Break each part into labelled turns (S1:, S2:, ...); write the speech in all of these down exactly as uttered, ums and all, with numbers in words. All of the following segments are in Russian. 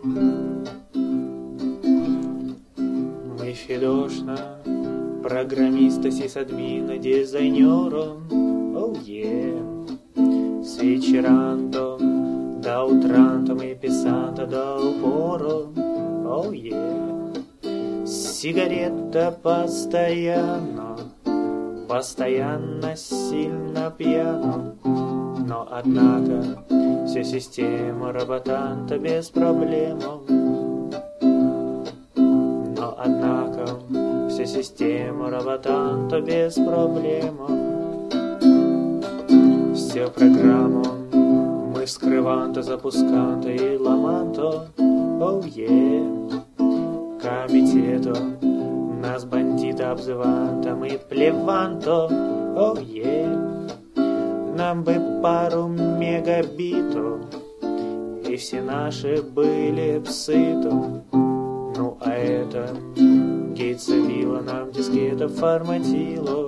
S1: Мы Федошна, программиста, сисадмина, дизайнера, оу е. С вечеранто, до утранто мы писанто до упору, оу е. Сигарета постоянно, постоянно сильно пьяно, но однако вся система работанта без проблем. Но однако вся система работанта без проблем. Все программу мы скрыванто, запусканто и ламанто, оу е. Комитету нас бандита обзыванто, мы плеванто, оу е. Нам бы пару мегабитов, и все наши были псыту. Ну а это гейцевило нам дискета форматило.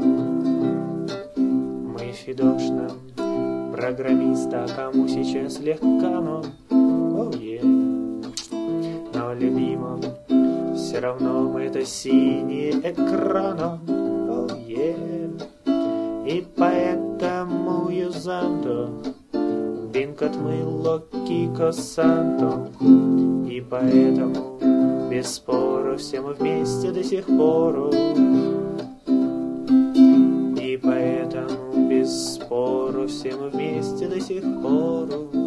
S1: Мы Федошна, программиста, кому сейчас легко, но оу е. Но любимым все равно мы это синий экран, оу е. И поэтому юзанто Бинкот мы локико санто. И поэтому без спору все мы вместе до сих пор. И поэтому без спору все мы вместе до сих пор.